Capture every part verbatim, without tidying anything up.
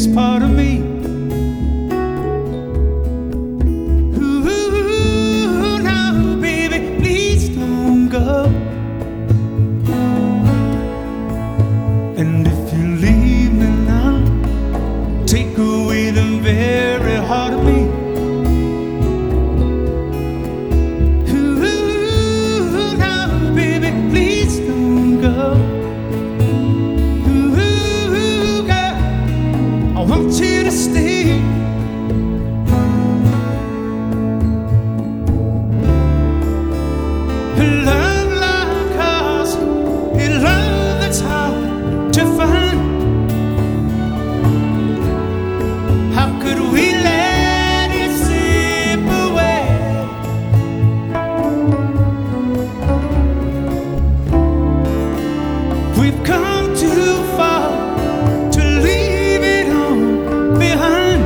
biggest part of me. Ooh, now, baby, please don't go. And if you leave me now, take away the very heart of me. Ooh, now, baby, please don't go. Ooh, girl, I want you to stay. Love like us, a love that's hard to find. How could we let it slip away? We've come too far to leave it all behind.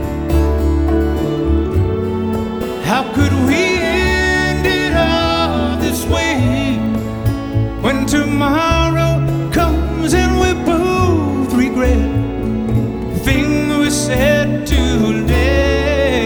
How could we end it all this way? When tomorrow comes and we both regret the thing we said today.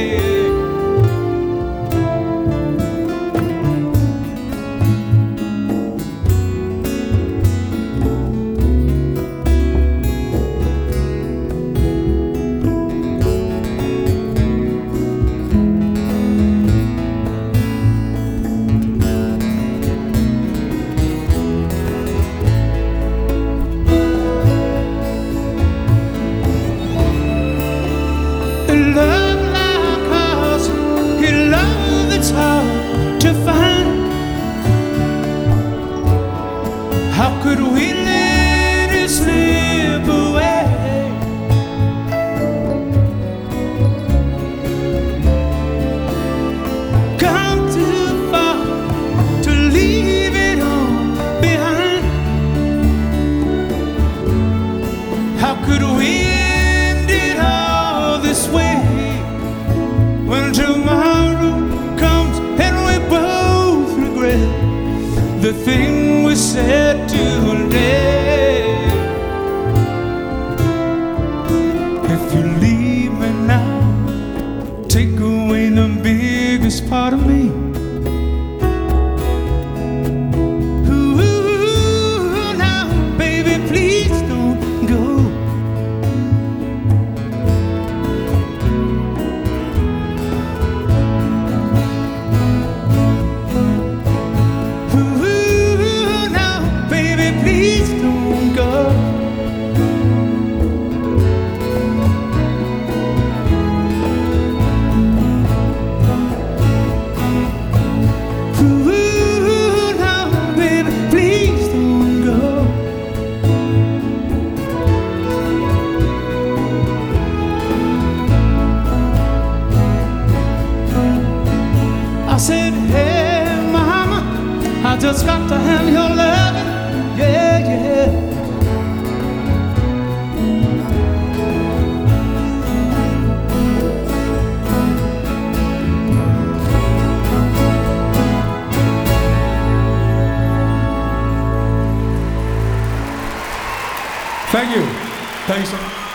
Love like ours, a love that's hard to find. How could we let it slip away? Come too far to leave it all behind. How could we end it all this way? When tomorrow comes and we both regret the thing we said today. If you leave me now, take away the biggest part of me. Ooh, now, baby, please don't go. Please don't go. Ooh, now, baby, please don't go. I said, hey, mama, I just got to have your love. Yeah, yeah. Thank you. Thanks.